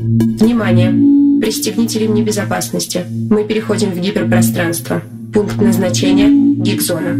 Внимание! Пристегните ремни безопасности. Мы переходим в гиперпространство. Пункт назначения – гик-зона.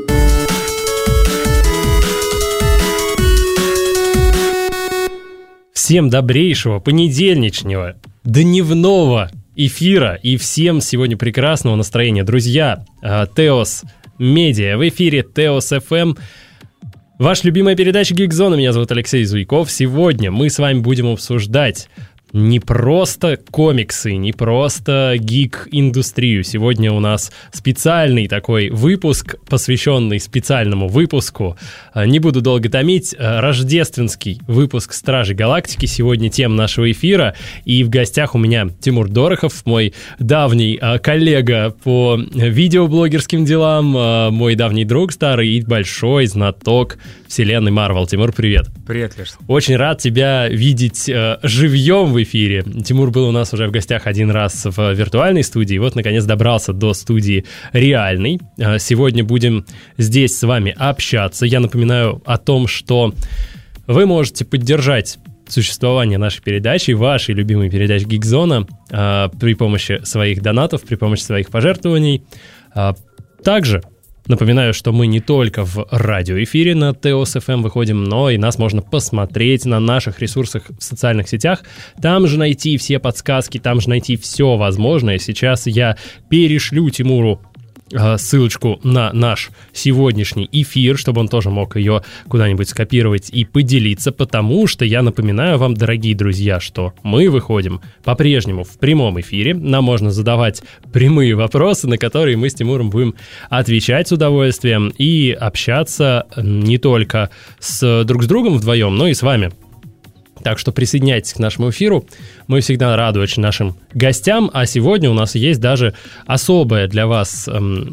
Всем добрейшего понедельничного, дневного эфира и всем сегодня прекрасного настроения. Друзья, Теос Медиа, в эфире Теос FM. Ваша любимая передача «Гик-зона». Меня зовут Алексей Зуйков. Сегодня мы с вами будем обсуждать не просто комиксы, не просто гик-индустрию. Сегодня у нас специальный такой выпуск, посвященный специальному выпуску. Не буду долго томить. Рождественский выпуск «Стражей Галактики». Сегодня тема нашего эфира. И в гостях у меня Тимур Дорохов, мой давний коллега по видеоблогерским делам, мой давний друг старый и большой знаток вселенной Марвел. Тимур, привет. Привет, Леш. Очень рад тебя видеть живьем в эфире. Тимур был у нас уже в гостях один раз в виртуальной студии, вот, наконец, добрался до студии реальной. Сегодня будем здесь с вами общаться. Я напоминаю о том, что вы можете поддержать существование нашей передачи, вашей любимой передачи «Гик-зона» при помощи своих донатов, при помощи своих пожертвований. Также напоминаю, что мы не только в радиоэфире на Теос FM выходим, но и нас можно посмотреть на наших ресурсах в социальных сетях. Там же найти все подсказки, там же найти все возможное. Сейчас я перешлю Тимуру ссылочку на наш сегодняшний эфир, чтобы он тоже мог ее куда-нибудь скопировать и поделиться, потому что я напоминаю вам, дорогие друзья, что мы выходим по-прежнему в прямом эфире. Нам можно задавать прямые вопросы, на которые мы с Тимуром будем отвечать с удовольствием и общаться не только друг с другом вдвоем, но и с вами. Так что присоединяйтесь к нашему эфиру. Мы всегда рады очень нашим гостям. А сегодня у нас есть даже особая для вас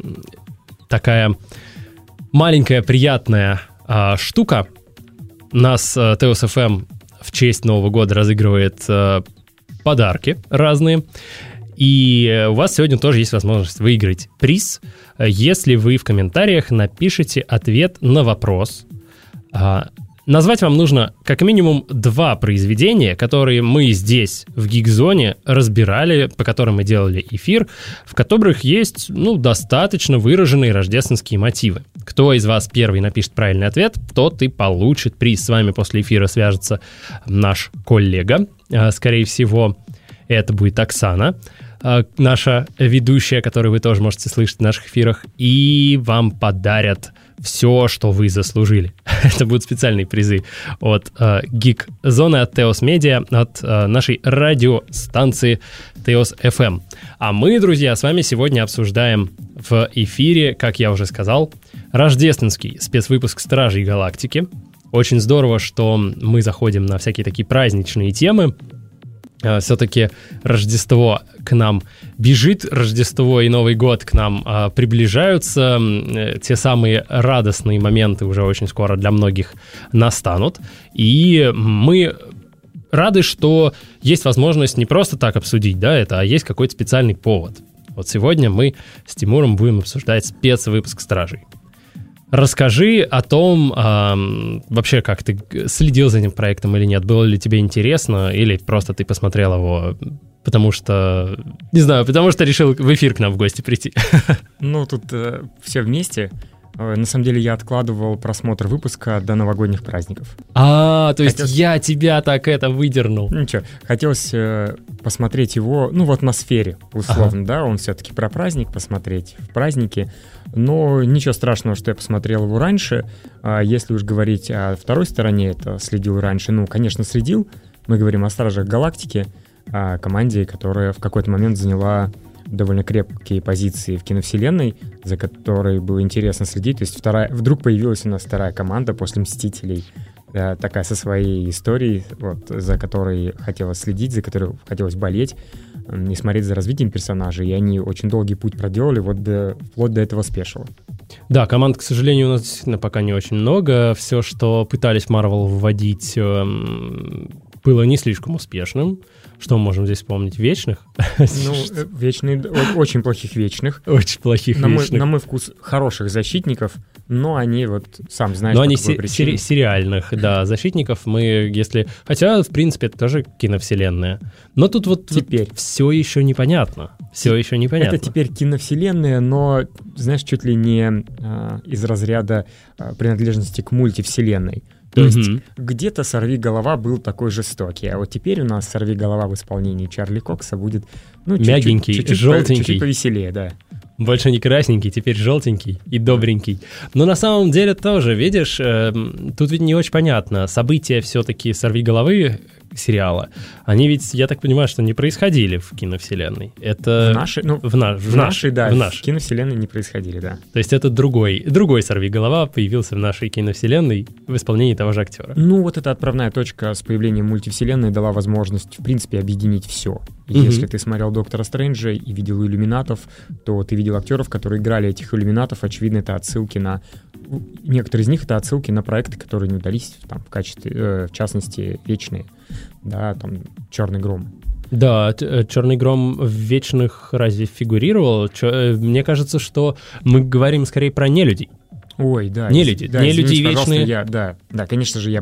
такая маленькая приятная штука. Нас Теос FM в честь Нового года разыгрывает подарки разные. И у вас сегодня тоже есть возможность выиграть приз, если вы в комментариях напишите ответ на вопрос. Назвать вам нужно как минимум 2 произведения, которые мы здесь, в Гик-зоне, разбирали, по которым мы делали эфир, в которых есть, достаточно выраженные рождественские мотивы. Кто из вас первый напишет правильный ответ, тот и получит приз. С вами после эфира свяжется наш коллега. Скорее всего, это будет Оксана, наша ведущая, которую вы тоже можете слышать в наших эфирах, и вам подарят все, что вы заслужили. Это будут специальные призы от Гик-зоны, от Теос Медиа, от нашей радиостанции Теос FM. А мы, друзья, с вами сегодня обсуждаем в эфире, как я уже сказал, рождественский спецвыпуск «Стражей Галактики». Очень здорово, что мы заходим на всякие такие праздничные темы. Все-таки Рождество к нам бежит, Рождество и Новый год к нам приближаются. Те самые радостные моменты уже очень скоро для многих настанут. И мы рады, что есть возможность не просто так обсудить, это, а есть какой-то специальный повод. Вот сегодня мы с Тимуром будем обсуждать спецвыпуск «Стражей». Расскажи о том, вообще, как ты следил за этим проектом или нет, было ли тебе интересно, или просто ты посмотрел его, потому что решил в эфир к нам в гости прийти. Тут все вместе. На самом деле я откладывал просмотр выпуска до новогодних праздников. То есть я тебя так выдернул. Ничего, хотелось посмотреть его, в атмосфере, условно, он все-таки про праздник, посмотреть в празднике. Но ничего страшного, что я посмотрел его раньше. Если уж говорить о второй стороне, это следил раньше. Конечно, следил. Мы говорим о «Стражах Галактики», о команде, которая в какой-то момент заняла довольно крепкие позиции в киновселенной, за которой было интересно следить. То есть вдруг появилась у нас вторая команда после «Мстителей», такая со своей историей, за которой хотелось следить, за которой хотелось болеть и смотреть за развитием персонажей. И они очень долгий путь проделали вплоть до этого спешила. Да, команд, к сожалению, у нас действительно пока не очень много. Все, что пытались Marvel вводить, было не слишком успешным. Что мы можем здесь вспомнить? Вечных? Ну, вечные, очень плохих вечных. Очень плохих вечных. На мой вкус, хороших защитников, но они вот, сам знаешь, но они причине. Сериальных, да, защитников мы, если... Хотя, в принципе, это тоже киновселенная. Но тут вот теперь все еще непонятно. Все еще непонятно. Это теперь киновселенная, но, знаешь, чуть ли не из разряда принадлежности к мультивселенной. То есть где-то «Сорвиголова» был такой жестокий, а вот теперь у нас «Сорвиголова» в исполнении Чарли Кокса будет мягенький, желтенький. Чуть-чуть повеселее, да. Больше не красненький, теперь желтенький и добренький. Но на самом деле тоже, видишь, тут ведь не очень понятно. События все-таки «Сорвиголовы» сериала, они ведь, я так понимаю, что не происходили в киновселенной. Это в нашей, да, в киновселенной не происходили, да. То есть это другой «Сорвиголова» появился в нашей киновселенной в исполнении того же актера. Ну, вот эта отправная точка с появлением мультивселенной дала возможность, в принципе, объединить все. Если ты смотрел «Доктора Стрэнджа» и видел «Иллюминатов», то ты видел актеров, которые играли этих иллюминатов. Очевидно, это отсылки на... Некоторые из них — это отсылки на проекты, которые не удались, там, в качестве, в частности, «Вечные». Да, там «Черный гром». Да, «Черный гром» в «Вечных» разве фигурировал? Мне кажется, что мы говорим скорее про нелюдей. Ой, да. Нелюди. Да, Нелюди вечные. Да, конечно же,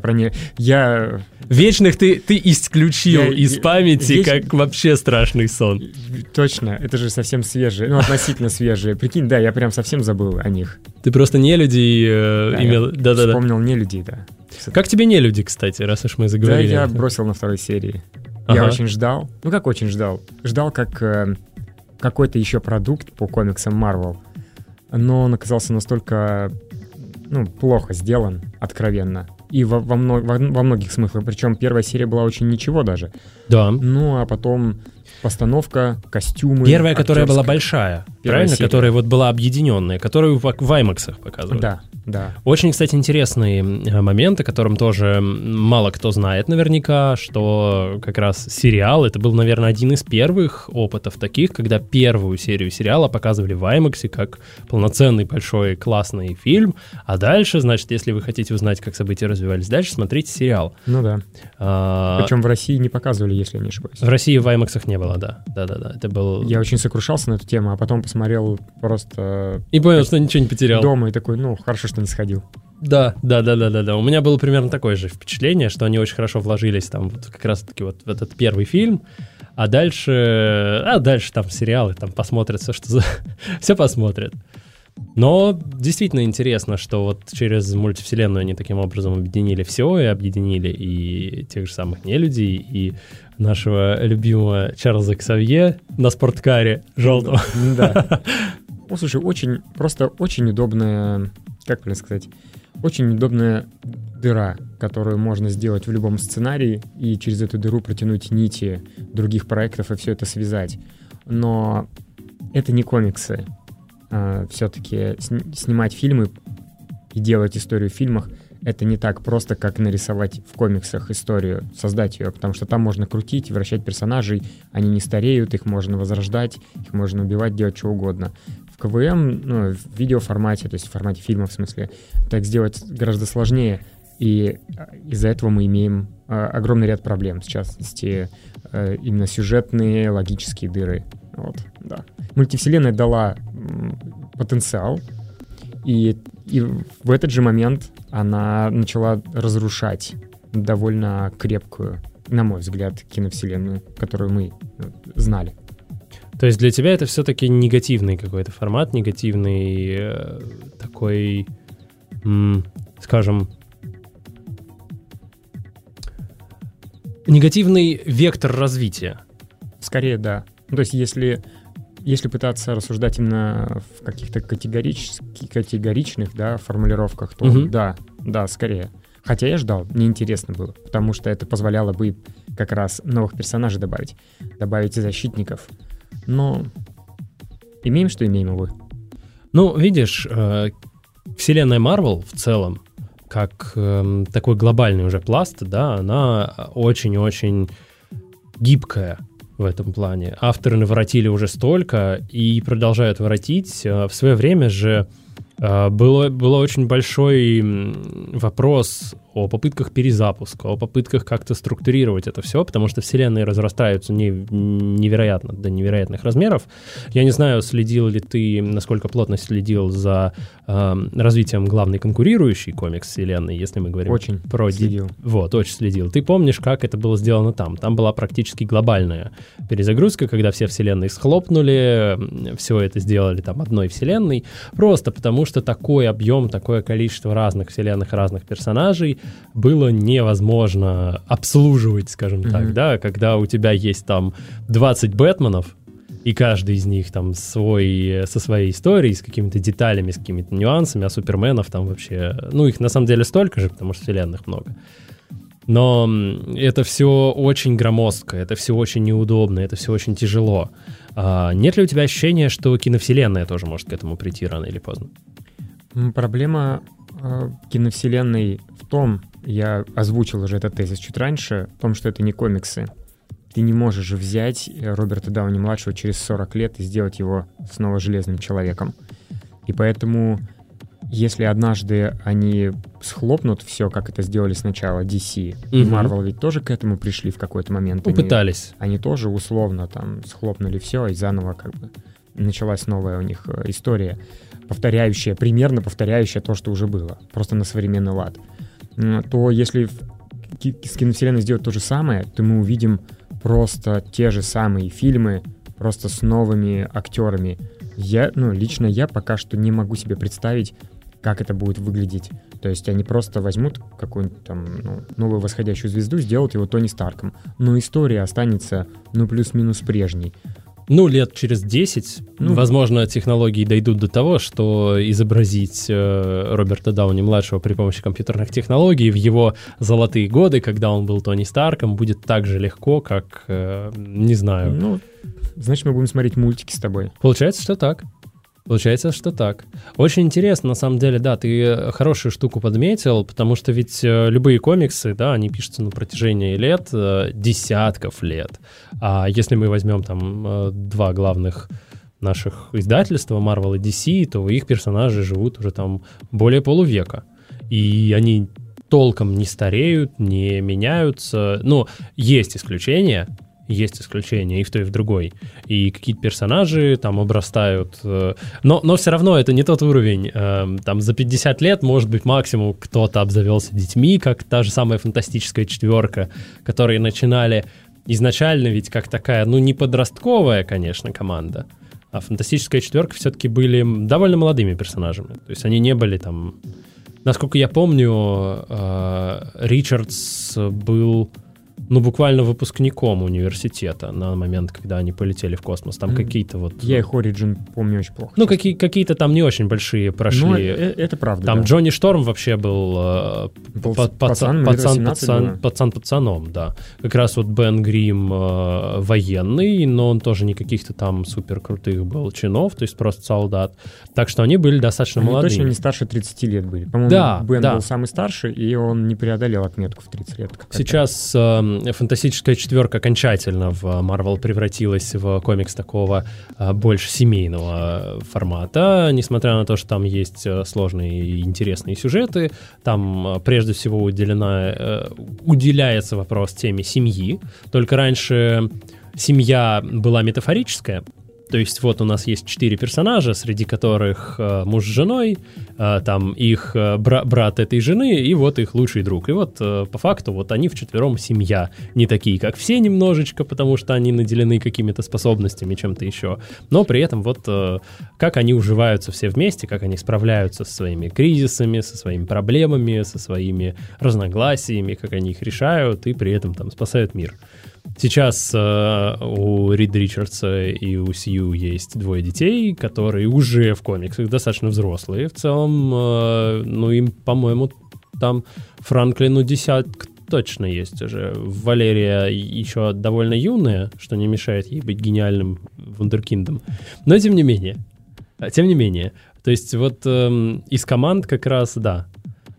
Вечных ты исключил из памяти, как вообще страшный сон. Точно, это же совсем свежие, относительно свежие. Прикинь, да, я прям совсем забыл о них. Ты просто нелюдей имел... Да. Вспомнил нелюдей, да. Как тебе нелюди, кстати, раз уж мы заговорили? Да, я бросил на второй серии. Я очень ждал. Ну, как очень ждал? Ждал как какой-то еще продукт по комиксам Marvel. Но он оказался настолько, плохо сделан, откровенно. И во многих смыслах. Причем первая серия была очень ничего даже. Да. Ну, а потом постановка, костюмы. Первая, которая была большая, правильно? Серия. Которая вот была объединенная, которую в IMAX показывали. Да. Очень, кстати, интересные моменты, о котором тоже мало кто знает наверняка, что как раз сериал, это был, наверное, один из первых опытов таких, когда первую серию сериала показывали в IMAX как полноценный, большой, классный фильм, а дальше, значит, если вы хотите узнать, как события развивались дальше, смотрите сериал. Ну да. Причем в России не показывали, если я не ошибаюсь. В России в IMAX не было, да. Это был... Я очень сокрушался на эту тему, а потом посмотрел просто... И понял, что ничего не потерял. Дома, и такой, хорошо, что не сходил. Да. У меня было примерно такое же впечатление, что они очень хорошо вложились там вот как раз-таки вот в этот первый фильм, а дальше там сериалы, там посмотрят все посмотрят. Но действительно интересно, что вот через мультивселенную они таким образом объединили все, и объединили и тех же самых нелюдей, и нашего любимого Чарльза Ксавье на спорткаре желтого. Да. Ну, слушай, очень удобная, как правильно сказать, очень удобная дыра, которую можно сделать в любом сценарии, и через эту дыру протянуть нити других проектов и все это связать. Но это не комиксы. Все-таки снимать фильмы и делать историю в фильмах — это не так просто, как нарисовать в комиксах историю, создать ее, потому что там можно крутить, вращать персонажей, они не стареют, их можно возрождать, их можно убивать, делать что угодно. В КВМ, в видеоформате, то есть в формате фильма, в смысле, так сделать гораздо сложнее, и из-за этого мы имеем огромный ряд проблем, в частности, именно сюжетные, логические дыры. Вот, да. Мультивселенная дала потенциал, и в этот же момент она начала разрушать довольно крепкую, на мой взгляд, киновселенную, которую мы знали. То есть для тебя это все-таки негативный какой-то формат, негативный такой, скажем, негативный вектор развития? Скорее, да. То есть если пытаться рассуждать именно в каких-то категоричных, да, формулировках, то да, скорее. Хотя я ждал, мне интересно было, потому что это позволяло бы как раз новых персонажей добавить защитников. Но имеем, что имеем, увы. Ну, видишь, вселенная Marvel в целом, как такой глобальный уже пласт, да, она очень-очень гибкая в этом плане. Авторы наворотили уже столько и продолжают воротить. В свое время же был очень большой вопрос о попытках перезапуска, о попытках как-то структурировать это все, потому что вселенные разрастаются невероятно, до невероятных размеров. Я не знаю, следил ли ты, насколько плотно следил за развитием главной конкурирующей комикс-вселенной, если мы говорим очень про... следил. Вот, очень следил. Ты помнишь, как это было сделано там? Там была практически глобальная перезагрузка, когда все вселенные схлопнули, все это сделали там одной вселенной, просто потому что такой объем, такое количество разных вселенных, разных персонажей было невозможно обслуживать, скажем так, да, когда у тебя есть там 20 Бэтменов, и каждый из них там со своей историей, с какими-то деталями, с какими-то нюансами, а суперменов там вообще... Ну, их на самом деле столько же, потому что вселенных много. Но это все очень громоздко, это все очень неудобно, это все очень тяжело. Нет ли у тебя ощущения, что киновселенная тоже может к этому прийти рано или поздно? Проблема киновселенной в том, я озвучил уже этот тезис чуть раньше, в том, что это не комиксы. Ты не можешь же взять Роберта Дауни-младшего через 40 лет и сделать его снова Железным человеком. И поэтому, если однажды они схлопнут все, как это сделали сначала DC, и Marvel ведь тоже к этому пришли в какой-то момент. Пытались. Они тоже условно там схлопнули все, и заново как бы началась новая у них история, примерно повторяющая то, что уже было, просто на современный лад. То если с киновселенной сделать то же самое, то мы увидим просто те же самые фильмы, просто с новыми актерами. Лично я пока что не могу себе представить, как это будет выглядеть. То есть они просто возьмут какую-нибудь там новую восходящую звезду, сделают его Тони Старком. Но история останется, плюс-минус прежней. Лет через 10, возможно, технологии дойдут до того, что изобразить Роберта Дауни-младшего при помощи компьютерных технологий в его золотые годы, когда он был Тони Старком, будет так же легко, как, не знаю... Значит, мы будем смотреть мультики с тобой. Получается, что так. Очень интересно, на самом деле, да, ты хорошую штуку подметил, потому что ведь любые комиксы, да, они пишутся на протяжении лет, десятков лет. А если мы возьмем там два главных наших издательства, Marvel и DC, то их персонажи живут уже там более полувека. И они толком не стареют, не меняются. Есть исключения и в той, и в другой. И какие-то персонажи там обрастают. Но все равно это не тот уровень. Там за 50 лет, может быть, максимум кто-то обзавелся детьми, как та же самая «Фантастическая четверка», которые начинали изначально ведь как такая, не подростковая, конечно, команда, а «Фантастическая четверка» все-таки были довольно молодыми персонажами. То есть они не были там... Насколько я помню, Ричардс был... буквально выпускником университета на момент, когда они полетели в космос. Там какие-то вот... Я их Origin помню очень плохо. Какие-то там не очень большие прошли. Это правда, там да. Джонни Шторм вообще был пацаном, да. Как раз вот Бен Грим военный, но он тоже не каких-то там супер крутых был чинов, то есть просто солдат. Так что они были достаточно молодыми. Точно не старше 30 лет были. По-моему, Бен был самый старший, и он не преодолел отметку в 30 лет. Сейчас... «Фантастическая четверка» окончательно в Marvel превратилась в комикс такого больше семейного формата, несмотря на то, что там есть сложные и интересные сюжеты. Там прежде всего уделяется вопрос теме семьи. Только раньше семья была метафорическая. То есть вот у нас есть 4 персонажа, среди которых муж с женой, там их брат этой жены и вот их лучший друг. И вот по факту вот они вчетвером семья. Не такие, как все немножечко, потому что они наделены какими-то способностями, чем-то еще. Но при этом вот как они уживаются все вместе, как они справляются со своими кризисами, со своими проблемами, со своими разногласиями, как они их решают и при этом там спасают мир. Сейчас у Рида Ричардса и у Сью есть 2 детей, которые уже в комиксах достаточно взрослые. В целом, им, по-моему, там Франклину 10 точно есть уже. Валерия еще довольно юная, что не мешает ей быть гениальным вундеркиндом. Но тем не менее. То есть вот из команд как раз, да,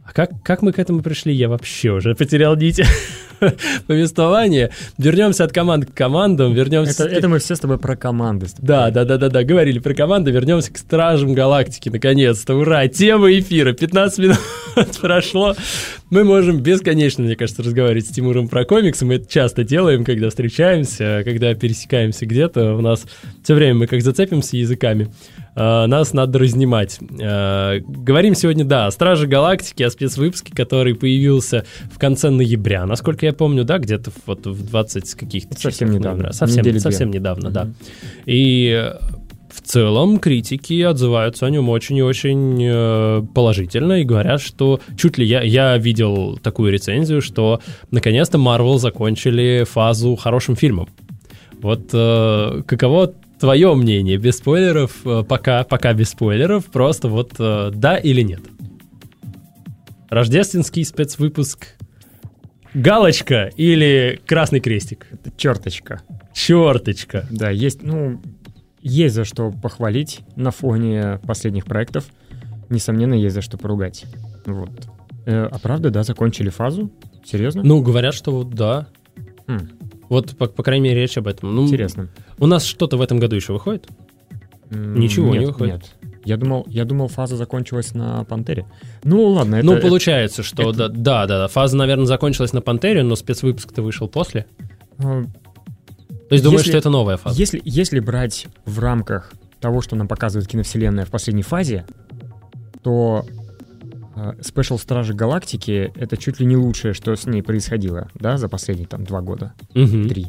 А как мы к этому пришли, я вообще уже потерял нить повествования. Вернемся от команд к командам, вернемся... Это мы все с тобой про команды. Да, говорили про команды, вернемся к Стражам Галактики, наконец-то, ура, тема эфира, 15 минут прошло. Мы можем бесконечно, мне кажется, разговаривать с Тимуром про комиксы, мы это часто делаем, когда встречаемся, когда пересекаемся где-то, у нас все время мы как зацепимся языками. Нас надо разнимать. Говорим сегодня, да, о Страже Галактики, о спецвыпуске, который появился в конце ноября, насколько я помню, да, где-то вот в 20 каких-то совсем недавно. Совсем недавно, да. И в целом критики отзываются о нем очень и очень положительно и говорят, что чуть ли я видел такую рецензию, что наконец-то Marvel закончили фазу хорошим фильмом. Вот каково твое мнение, без спойлеров, пока без спойлеров, просто вот да или нет? Рождественский спецвыпуск, галочка или красный крестик? Это черточка. Черточка. Да, есть за что похвалить на фоне последних проектов. Несомненно, есть за что поругать. Вот. А правда, да, закончили фазу? Серьезно? Ну, говорят, что вот да. Вот, по крайней мере, речь об этом. Ну, интересно. У нас что-то в этом году еще выходит? Ничего не выходит? Нет. Я думал, фаза закончилась на «Пантере». Ну, ладно. Получается, что да. Фаза, наверное, закончилась на «Пантере», но спецвыпуск-то вышел после. То есть думаешь, что это новая фаза? Если брать в рамках того, что нам показывает киновселенная в последней фазе, то Special Стражи Галактики — это чуть ли не лучшее, что с ней происходило, да, за последние 2 года, 3.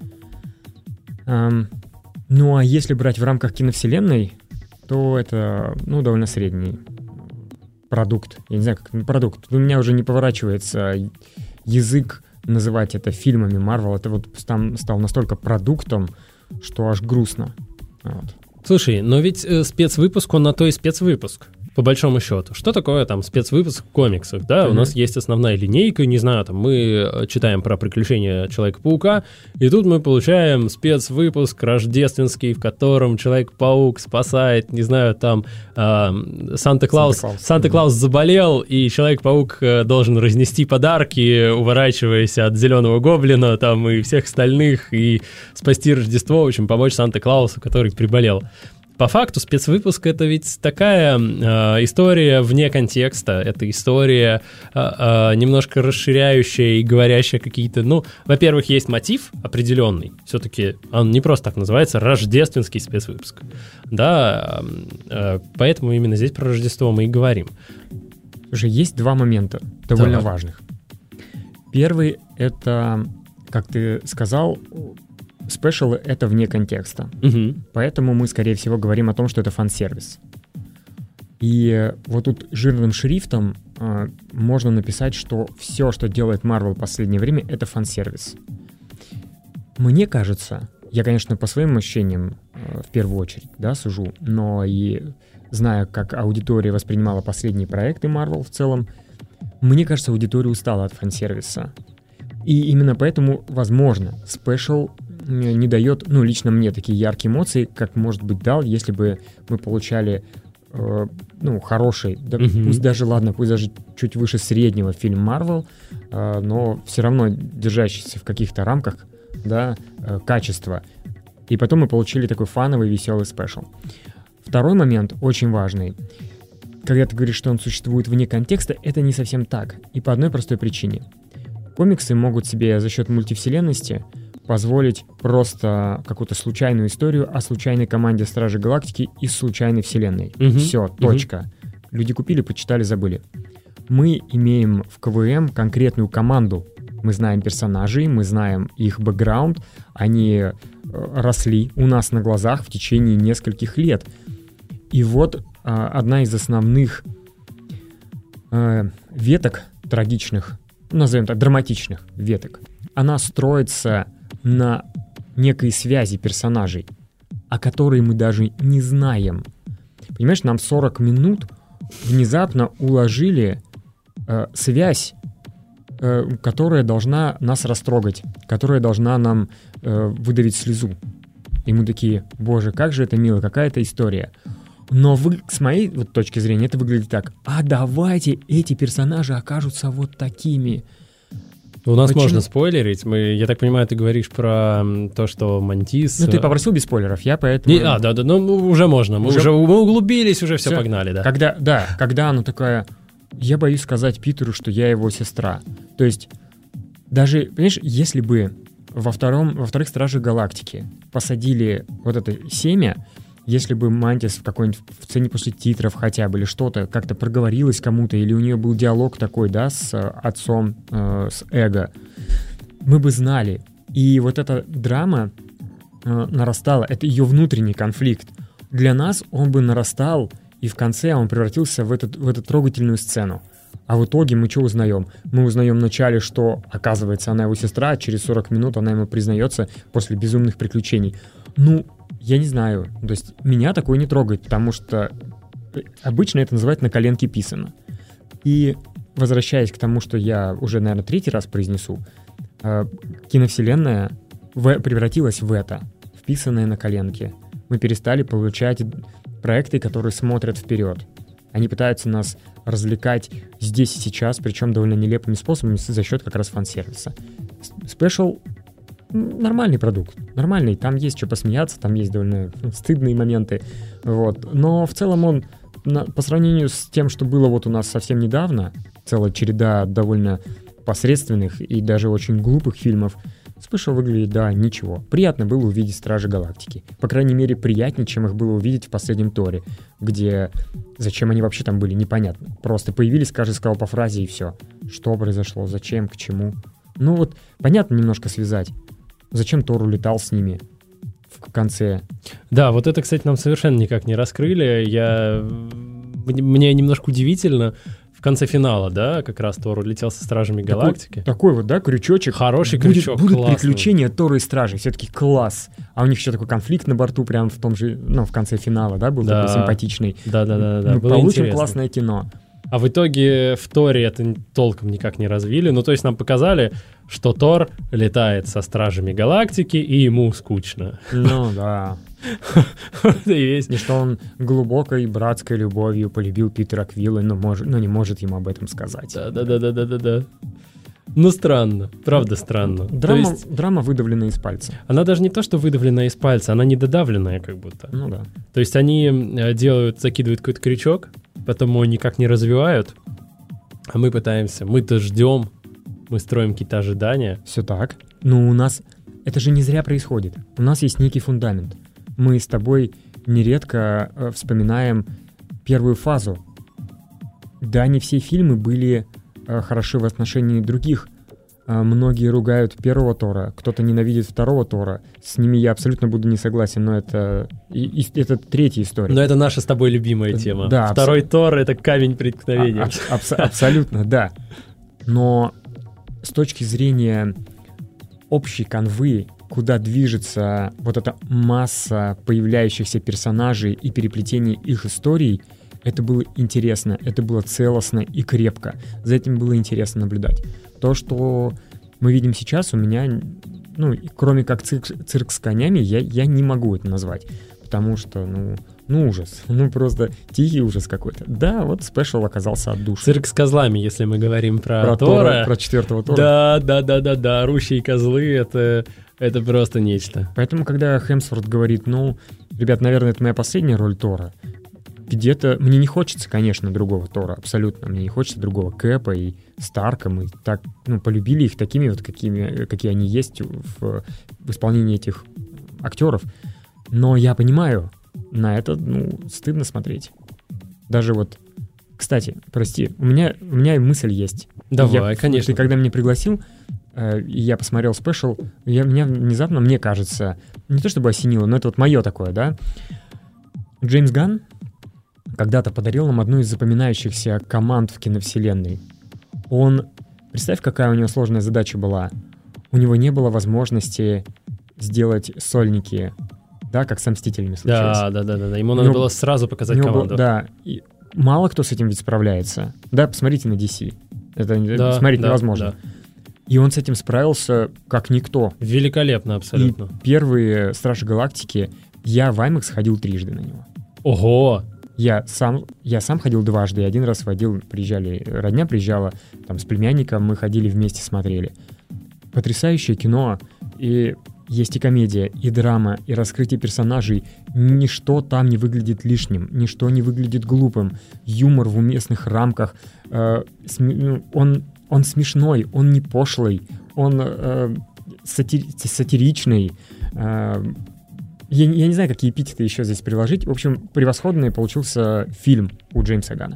Ну, а если брать в рамках киновселенной, то это, довольно средний продукт. Я не знаю, как продукт. У меня уже не поворачивается язык называть это фильмами Marvel. Это вот там стал настолько продуктом, что аж грустно. Вот. Слушай, но ведь спецвыпуск, он на то и спецвыпуск. По большому счету. Что такое там спецвыпуск в комиксах, да? У нас есть основная линейка, не знаю, там мы читаем про приключения Человека-паука, и тут мы получаем спецвыпуск рождественский, в котором Человек-паук спасает, не знаю, там Санта-Клаус заболел, и Человек-паук должен разнести подарки, уворачиваясь от зеленого гоблина там и всех остальных, и спасти Рождество, в общем, помочь Санта-Клаусу, который приболел. По факту спецвыпуск — это ведь такая история вне контекста, это история немножко расширяющая и говорящая какие-то, во-первых, есть мотив определенный, все-таки он не просто так называется, рождественский спецвыпуск, да, поэтому именно здесь про Рождество мы и говорим. Слушай, есть 2 момента довольно важных. Первый — это, как ты сказал, спешалы — это вне контекста. Поэтому мы, скорее всего, говорим о том, что это фан-сервис. И вот тут жирным шрифтом можно написать, что все, что делает Marvel в последнее время, это фан-сервис. Мне кажется, я, конечно, по своим ощущениям в первую очередь, да, сужу, но и зная, как аудитория воспринимала последние проекты Marvel в целом, мне кажется, аудитория устала от фан-сервиса. И именно поэтому, возможно, спешл не дает, лично мне такие яркие эмоции, как, может быть, дал, если бы мы получали, хороший, да, пусть даже чуть выше среднего фильм Marvel, но все равно держащийся в каких-то рамках, да, качества. И потом мы получили такой фановый, веселый спешл. Второй момент, очень важный. Когда ты говоришь, что он существует вне контекста, это не совсем так. И по одной простой причине. Комиксы могут себе за счет мультивселенности позволить просто какую-то случайную историю о случайной команде Стражей Галактики из случайной вселенной. Все, точка. Люди купили, почитали, забыли. Мы имеем в КВМ конкретную команду. Мы знаем персонажей, мы знаем их бэкграунд. Они росли у нас на глазах в течение нескольких лет. И вот одна из основных веток трагичных, назовем так, драматичных веток, она строится на некой связи персонажей, о которой мы даже не знаем. Понимаешь, нам 40 минут внезапно уложили связь, которая должна нас растрогать, которая должна нам выдавить слезу. И мы такие: боже, как же это мило, какая это история. Но с моей вот точки зрения это выглядит так. А давайте эти персонажи окажутся вот такими. У нас можно спойлерить. Я так понимаю, ты говоришь про то, что Мантис... Ну, ты попросил без спойлеров, я поэтому... Да, ну уже можно. Мы углубились, уже все погнали, да. Когда она такая... Я боюсь сказать Питеру, что я его сестра. То есть, даже, понимаешь, если бы во вторых Стражах Галактики посадили вот это семя, если бы Мантис в какой-нибудь в сцене после титров хотя бы или что-то как-то проговорилась кому-то, или у нее был диалог такой, да, с отцом, с Эго, мы бы знали. И вот эта драма нарастала, это ее внутренний конфликт. Для нас он бы нарастал, и в конце он превратился в эту трогательную сцену. А в итоге мы что узнаем? Мы узнаем вначале, что, оказывается, она его сестра, а через 40 минут она ему признается после безумных приключений. Ну, я не знаю, то есть меня такое не трогает, потому что обычно это называют на коленке писано. И возвращаясь к тому, что я уже, наверное, 3-й раз произнесу, киновселенная превратилась в это, вписанное на коленке. Мы перестали получать проекты, которые смотрят вперед. Они пытаются нас развлекать здесь и сейчас, причем довольно нелепыми способами за счет как раз фан-сервиса. Special нормальный продукт, нормальный, там есть что посмеяться, там есть довольно стыдные моменты, вот. Но в целом он, по сравнению с тем, что было вот у нас совсем недавно, целая череда довольно посредственных и даже очень глупых фильмов, Special выглядит, да, ничего. Приятно было увидеть Стражи Галактики. По крайней мере, приятнее, чем их было увидеть в последнем Торе, где зачем они вообще там были, непонятно. Просто появились, каждый сказал по фразе и все. Что произошло, зачем, к чему. Ну вот, понятно немножко связать. Зачем Тор улетал с ними в конце? Да, вот это, кстати, нам совершенно никак не раскрыли. Мне немножко удивительно, в конце финала, да, как раз Тор улетел со Стражами Галактики. Такой вот, да, крючочек. Хороший крючок, Будут классный. приключения Тора и Стражей, все-таки класс. А у них еще такой конфликт на борту прям в том же, ну, в конце финала, да, был такой симпатичный. Да. Мы получим интересно. Классное кино. А в итоге в Торе это толком никак не развили. Ну, то есть нам показали, что Тор летает со Стражами Галактики, и ему скучно. Ну, да. И что он глубокой братской любовью полюбил Питера Квилла, но не может ему об этом сказать. Да. Ну, странно. Правда странно. Драма выдавлена из пальца. Она даже не то, что выдавленная из пальца, она недодавленная как будто. Ну да. То есть они закидывают какой-то крючок, потом его никак не развивают, а мы пытаемся, мы-то ждем, мы строим какие-то ожидания. Все так. Но у нас это же не зря происходит. У нас есть некий фундамент. Мы с тобой нередко вспоминаем первую фазу. Да, не все фильмы были хороши в отношении других. Многие ругают первого Тора, кто-то ненавидит второго Тора. С ними я абсолютно буду не согласен, но это третья история. Но это наша с тобой любимая тема. Да, второй Тор — это камень преткновения. Абсолютно, да. Но с точки зрения общей канвы, куда движется вот эта масса появляющихся персонажей и переплетение их историй, это было интересно, это было целостно и крепко. За этим было интересно наблюдать. То, что мы видим сейчас, у меня, ну, кроме как цирк с конями, я не могу это назвать. Потому что, ну ужас. Ну, просто тихий ужас какой-то. Да, вот спешл оказался от души. Цирк с козлами, если мы говорим про Тора. Про 4-го Тора. Да. Орущие козлы — это просто нечто. Поэтому, когда Хемсворт говорит, ребят, наверное, это моя последняя роль Тора, где-то мне не хочется, конечно, другого Тора, абсолютно. Мне не хочется другого Кэпа и Старка. Мы так, полюбили их такими вот, какие они есть в исполнении этих актеров. Но я понимаю, на это, стыдно смотреть. Даже вот, кстати, прости, у меня мысль есть. Давай, конечно. Ты когда меня пригласил, и я посмотрел спешл, меня внезапно, мне кажется, не то чтобы осенило, но это вот мое такое, да. Джеймс Ганн когда-то подарил нам одну из запоминающихся команд в киновселенной. Представь, какая у него сложная задача была. У него не было возможности сделать сольники, да, как с «Мстителями» случилось. Да. Ему надо было сразу показать команду. Да, и мало кто с этим ведь справляется. Да, посмотрите на DC. Это смотреть невозможно. Да. И он с этим справился как никто. Великолепно, абсолютно. И первые «Стражи Галактики» я в IMAX ходил 3 на него. Ого! Я сам ходил дважды, и один раз родня приезжала, там, с племянником, мы ходили вместе, смотрели. Потрясающее кино, и есть и комедия, и драма, и раскрытие персонажей. Ничто там не выглядит лишним, ничто не выглядит глупым. Юмор в уместных рамках. Он смешной, он не пошлый, он сатиричный. Я не знаю, какие эпитеты еще здесь приложить. В общем, превосходный получился фильм у Джеймса Ганна.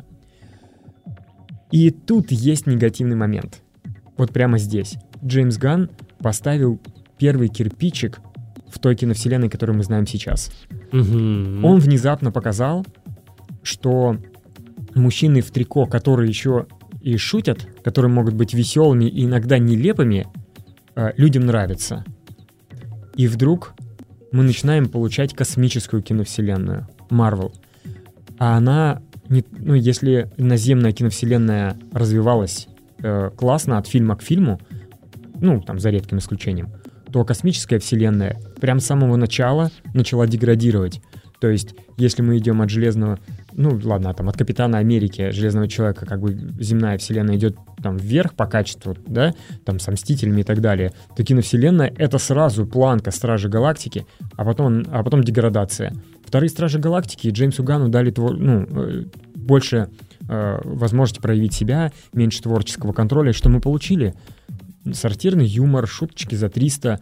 И тут есть негативный момент. Вот прямо здесь. Джеймс Ганн поставил первый кирпичик в той киновселенной, которую мы знаем сейчас. Он внезапно показал, что мужчины в трико, которые еще и шутят, которые могут быть веселыми и иногда нелепыми, людям нравятся. И вдруг мы начинаем получать космическую киновселенную Marvel. А она, если наземная киновселенная развивалась классно от фильма к фильму, там за редким исключением, то космическая вселенная прям с самого начала начала деградировать. То есть, если мы идем от Железного... от Капитана Америки, Железного Человека, как бы земная вселенная идет там вверх по качеству, да, там со Мстителями и так далее, то киновселенная — это сразу планка Стражи Галактики, а потом деградация. Вторые Стражи Галактики Джеймсу Ганну дали больше возможности проявить себя, меньше творческого контроля. Что мы получили? Сортирный юмор, шуточки за 300.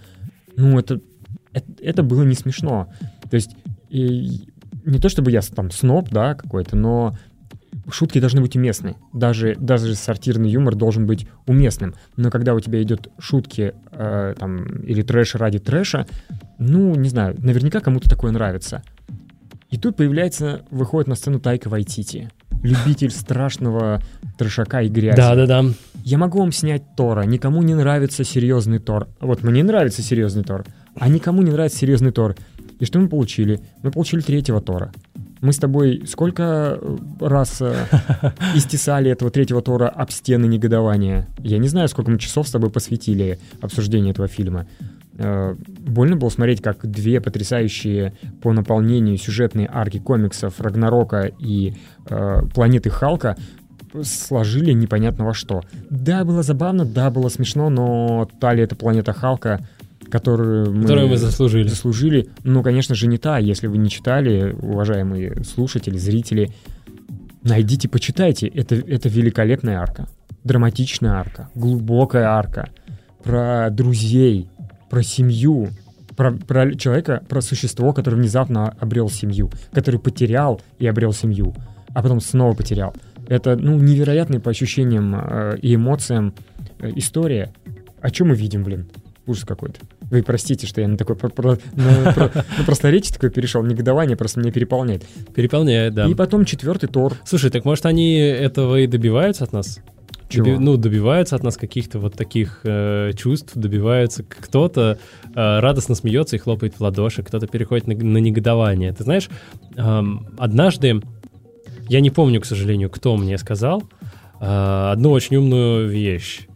Это было не смешно. То есть не то чтобы я там сноб, да, какой-то, но шутки должны быть уместны. Даже сортирный юмор должен быть уместным. Но когда у тебя идет шутки или трэш ради трэша, не знаю, наверняка кому-то такое нравится. И тут выходит на сцену Тайка Вайтити, любитель страшного трэшака и грязи. Да. Я могу вам снять Тора. Никому не нравится серьезный Тор. Вот мне нравится серьезный Тор, а никому не нравится серьезный Тор. И что мы получили? Мы получили 3-го Тора. Мы с тобой сколько раз истесали этого 3-го Тора об стены негодования? Я не знаю, сколько мы часов с тобой посвятили обсуждению этого фильма. Больно было смотреть, как две потрясающие по наполнению сюжетные арки комиксов Рагнарока и Планеты Халка сложили непонятно во что. Да, было забавно, да, было смешно, но та ли это Планета Халка, которую мы заслужили, конечно же, не та. Если вы не читали, уважаемые слушатели, зрители, найдите, почитайте. Это великолепная арка, драматичная арка, глубокая арка про друзей, про семью, про человека, про существо, которое внезапно обрел семью, который потерял и обрел семью, а потом снова потерял. Это, невероятная по ощущениям и эмоциям история. А что мы видим, блин? Ужас какой-то. Вы простите, что я на такой просторечие такое перешел. Негодование просто меня переполняет. Переполняет, да. И потом 4-й Тор. Слушай, так может они этого и добиваются от нас? Чего? Добиваются от нас каких-то вот таких чувств, добиваются. Кто-то радостно смеется и хлопает в ладоши, кто-то переходит на негодование. Ты знаешь, однажды, я не помню, к сожалению, кто мне сказал, одну очень умную вещь.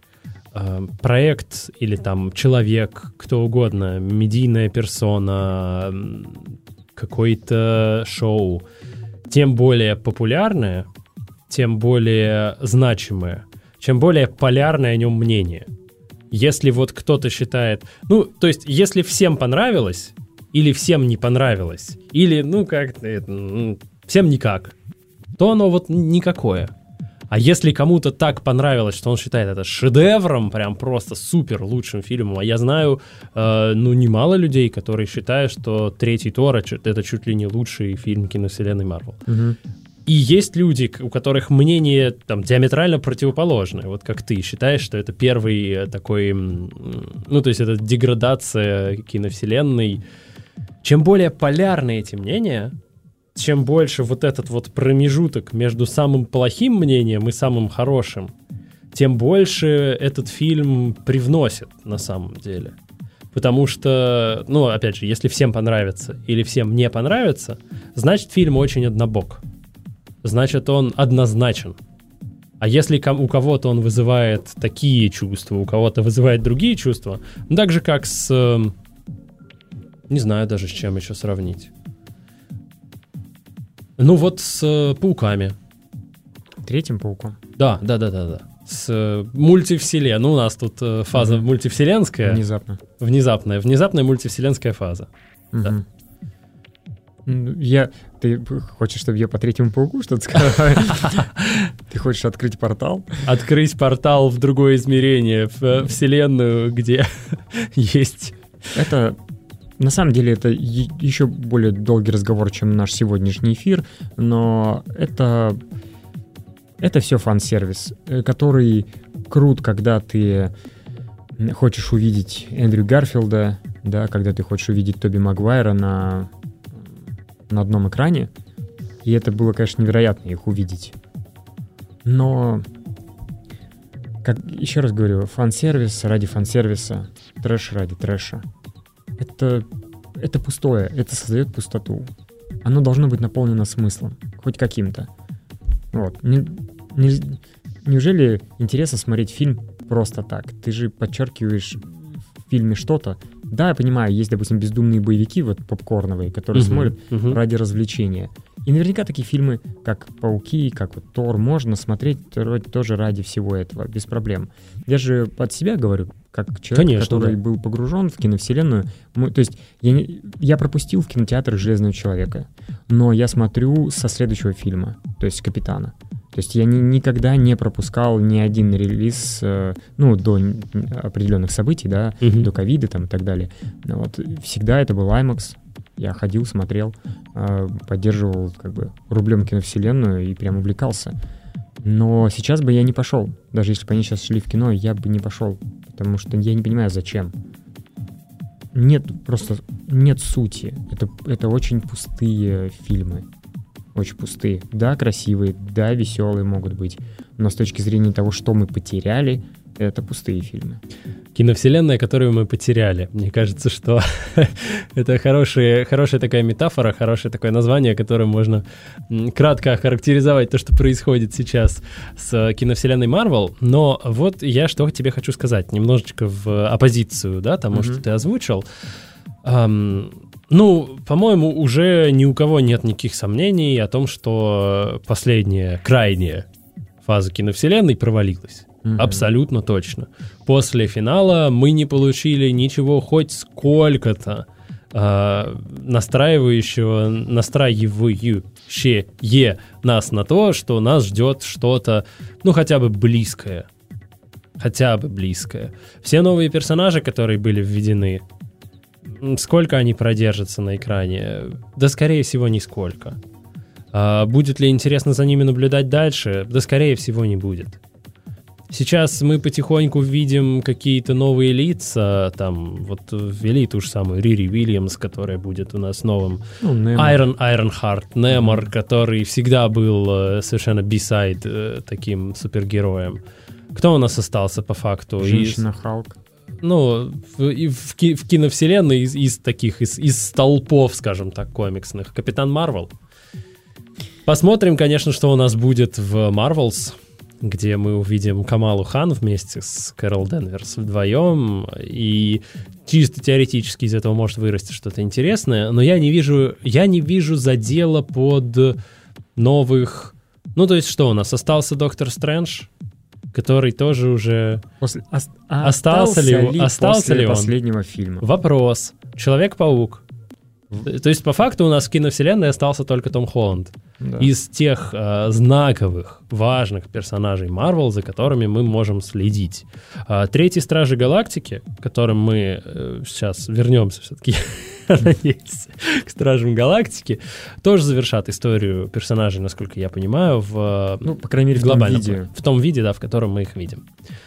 Проект или там человек, кто угодно, медийная персона, какое-то шоу, тем более популярное, тем более значимое, чем более полярное о нем мнение. Если вот кто-то считает... то есть, если всем понравилось, или всем не понравилось, или, всем никак, то оно вот никакое. А если кому-то так понравилось, что он считает это шедевром, прям просто супер лучшим фильмом, а я знаю, немало людей, которые считают, что 3-й Тор — это чуть ли не лучший фильм киновселенной Марвел. Угу. И есть люди, у которых мнение там диаметрально противоположное, вот как ты считаешь, что это первый такой, то есть это деградация киновселенной. Чем более полярны эти мнения, чем больше вот этот вот промежуток между самым плохим мнением и самым хорошим, тем больше этот фильм привносит на самом деле. Потому что, опять же, если всем понравится или всем не понравится, значит, фильм очень однобок. Значит, он однозначен. А если у кого-то он вызывает такие чувства, у кого-то вызывает другие чувства, так же, как с... не знаю даже, с чем еще сравнить. Ну вот с пауками. Третьим пауком? Да. С мультивселенной. Ну, у нас тут фаза мультивселенская. Внезапная мультивселенская фаза. Да. Ты хочешь, чтобы я по третьему пауку что-то сказал? Ты хочешь открыть портал? Открыть портал в другое измерение, в вселенную, где есть... Это... На самом деле это еще более долгий разговор, чем наш сегодняшний эфир, но это все фан-сервис, который крут, когда ты хочешь увидеть Эндрю Гарфилда, да, когда ты хочешь увидеть Тоби Магуайра на одном экране, и это было, конечно, невероятно их увидеть. Но, еще раз говорю, фан-сервис ради фан-сервиса, трэш ради трэша. Это пустое, это создает пустоту. Оно должно быть наполнено смыслом, хоть каким-то. Вот. Неужели интересно смотреть фильм просто так? Ты же подчеркиваешь в фильме что-то. Да, я понимаю, есть, допустим, бездумные боевики вот попкорновые, которые смотрят ради развлечения. И наверняка такие фильмы, как «Пауки», как вот «Тор», можно смотреть тоже ради всего этого, без проблем. Я же под себя говорю, как человек, конечно, который был погружен в киновселенную. То есть я пропустил в кинотеатрах «Железного человека», но я смотрю со следующего фильма, то есть «Капитана». То есть я никогда не пропускал ни один релиз, до определенных событий, да, до ковида там и так далее. Вот. Всегда это был IMAX. Я ходил, смотрел, поддерживал как бы рублем киновселенную и прям увлекался. Но сейчас бы я не пошел. Даже если бы они сейчас шли в кино, я бы не пошел. Потому что я не понимаю, зачем. Нет сути. Это очень пустые фильмы. Очень пустые. Да, красивые, да, веселые могут быть. Но с точки зрения того, что мы потеряли, это пустые фильмы. Киновселенная, которую мы потеряли. Мне кажется, что это хорошая такая метафора, хорошее такое название, которым можно кратко охарактеризовать то, что происходит сейчас с киновселенной Marvel. Но вот я что тебе хочу сказать, немножечко в оппозицию, да, тому, что ты озвучил. По-моему, уже ни у кого нет никаких сомнений о том, что последняя, крайняя фаза киновселенной провалилась. Абсолютно точно. После финала мы не получили ничего хоть сколько-то настраивающее нас на то, что нас ждет что-то, хотя бы близкое. Все новые персонажи, которые были введены, сколько они продержатся на экране? Да, скорее всего, нисколько. Будет ли интересно за ними наблюдать дальше? Да, скорее всего, не будет. Сейчас мы потихоньку видим какие-то новые лица, там, вот ввели ту же самую Рири Уильямс, которая будет у нас новым, Айронхарт, Немор, который всегда был совершенно beside таким супергероем. Кто у нас остался по факту? Женщина-Халк. В киновселенной из столпов, скажем так, комиксных. Капитан Марвел. Посмотрим, конечно, что у нас будет в Marvels, где мы увидим Камалу Хан вместе с Кэрол Денверс вдвоем, и чисто теоретически из этого может вырасти что-то интересное, но я не вижу задела под новых... то есть что у нас? Остался Доктор Стрэндж, который тоже уже... Остался ли он? Последнего фильма? Вопрос. Человек-паук. То есть, по факту, у нас в киновселенной остался только Том Холланд. Да. Из тех знаковых, важных персонажей Marvel, за которыми мы можем следить. Третий Стражи Галактики, к которым мы сейчас вернемся все-таки, надеюсь, к Стражам Галактики, тоже завершат историю персонажей, насколько я понимаю, по крайней мере, в глобальном виде. В том виде, да, в котором мы их видим.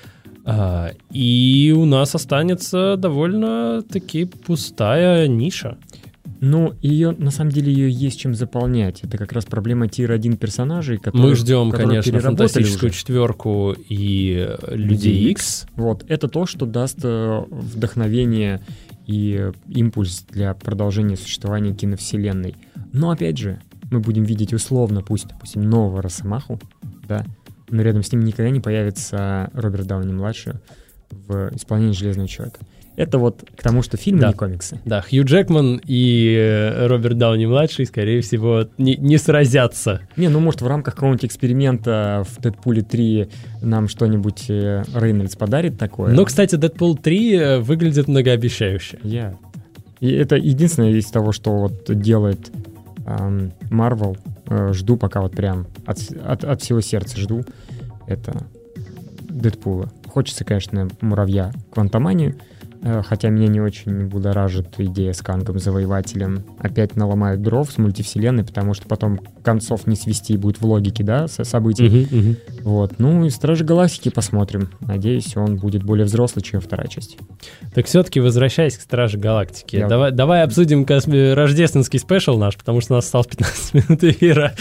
И у нас останется довольно-таки пустая ниша. На самом деле, ее есть чем заполнять. Это как раз проблема тир-1 персонажей, которые мы ждем, конечно, Фантастическую четверку и Людей Икс. Вот, это то, что даст вдохновение и импульс для продолжения существования киновселенной. Но, опять же, мы будем видеть условно, пусть, допустим, нового Росомаху, да, но рядом с ним никогда не появится Роберт Дауни-младший в исполнении Железного человека. Это вот к тому, что фильмы, не комиксы. Да, Хью Джекман и Роберт Дауни-младший, скорее всего, не сразятся. Может, в рамках какого-нибудь эксперимента в «Дэдпуле 3» нам что-нибудь Рейнольдс подарит такое. Но, кстати, «Дэдпул 3» выглядит многообещающе. И это единственное из того, что вот делает Marvel. Жду пока вот прям от всего сердца жду. Это Дэдпула. Хочется, конечно, муравья Квантоманию, хотя меня не очень будоражит идея с Кангом-завоевателем. Опять наломают дров с мультивселенной, потому что потом концов не свести будет в логике, да, событий. Вот. И «Стражи Галактики» посмотрим. Надеюсь, он будет более взрослый, чем вторая часть. Так все-таки возвращаясь к «Страже Галактики», давай обсудим рождественский спешл наш, потому что у нас осталось 15 минут эфира.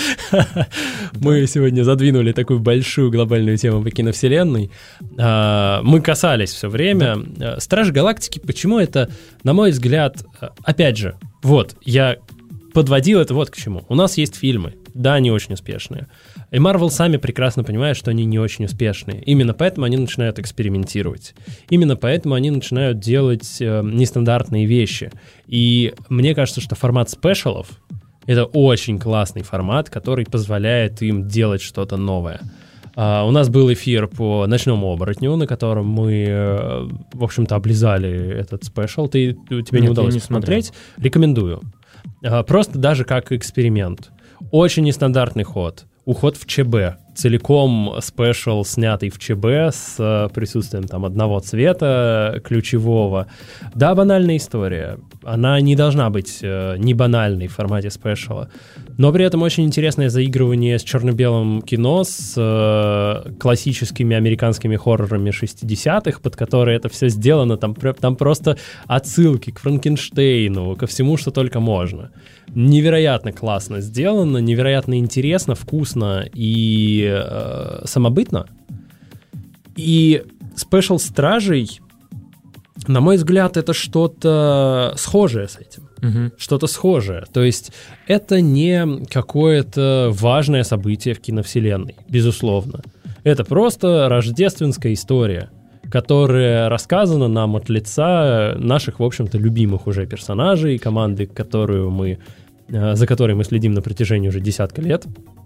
Мы сегодня задвинули такую большую глобальную тему по киновселенной. Мы касались все время. «Стражи Галактики», почему это, на мой взгляд, опять же, я подводил это вот к чему. У нас есть фильмы, да, они очень успешные. И Marvel сами прекрасно понимают, что они не очень успешные. Именно поэтому они начинают экспериментировать. Именно поэтому они начинают делать нестандартные вещи. И мне кажется, что формат спешалов — это очень классный формат, который позволяет им делать что-то новое. У нас был эфир по «Ночному оборотню», на котором мы, в общем-то, облизали этот спешл. Тебе не удалось посмотреть? Рекомендую. Просто даже как эксперимент. Очень нестандартный ход. Уход в ЧБ. Целиком спешл, снятый в ЧБ с присутствием там одного цвета ключевого. Да, банальная история. Она не должна быть не банальной в формате спешла. Но при этом очень интересное заигрывание с черно-белым кино, с классическими американскими хоррорами 60-х, под которые это все сделано. Там просто отсылки к Франкенштейну, ко всему, что только можно. Невероятно классно сделано, невероятно интересно, вкусно и самобытно. И спешл «Стражей», на мой взгляд, это что-то схожее с этим. Что-то схожее. То есть это не какое-то важное событие в киновселенной, безусловно. Это просто рождественская история, которая рассказана нам от лица наших, в общем-то, любимых уже персонажей, команды, за которой мы следим на протяжении уже десятка лет,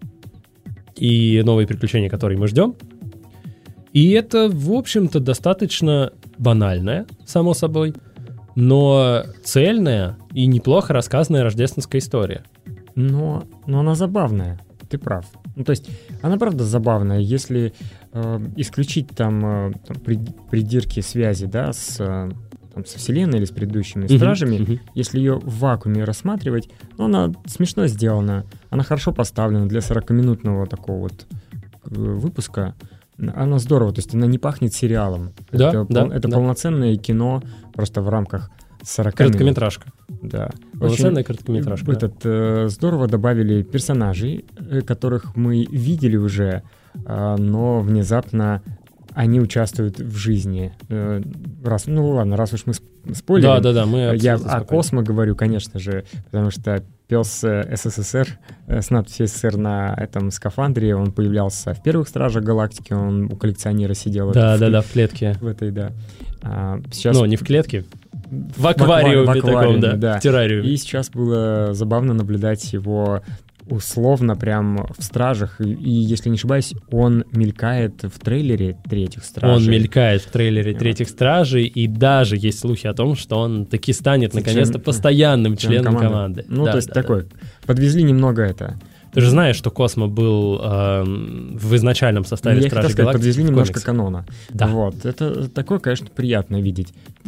и новые приключения, которые мы ждем. И это, в общем-то, достаточно банальная, само собой, но цельная и неплохо рассказанная рождественская история. Но она забавная, ты прав. То есть она правда забавная, если исключить там придирки связи, да, со вселенной или с предыдущими стражами, если ее в вакууме рассматривать, она смешно сделана, она хорошо поставлена для 40-минутного такого вот выпуска. Она здорово, то есть она не пахнет сериалом. Это полноценное кино просто в рамках 40 короткометражка. минут. Да. Полноценная короткометражка. Здорово добавили персонажей, которых мы видели уже, но внезапно они участвуют в жизни. Раз уж мы спойлерим. Да, я о Космо говорю, конечно же, потому что пес СССР с надписью СССР на этом скафандре, он появлялся в первых «Стражах Галактики», он у коллекционера сидел. В клетке. В этой, да. Сейчас... не в клетке, в аквариуме таком, да, в террариуме. И сейчас было забавно наблюдать его условно прям в «Стражах», и если не ошибаюсь, он мелькает в трейлере «Третьих стражей». Он мелькает в трейлере «Третьих стражей», и даже есть слухи о том, что он таки станет наконец-то постоянным членом команды. То есть такой, подвезли немного это. Ты же знаешь, что Космо был в изначальном составе «Стражей Галактики». Подвезли немножко канона. Да. Вот. Это такое, конечно, приятно видеть.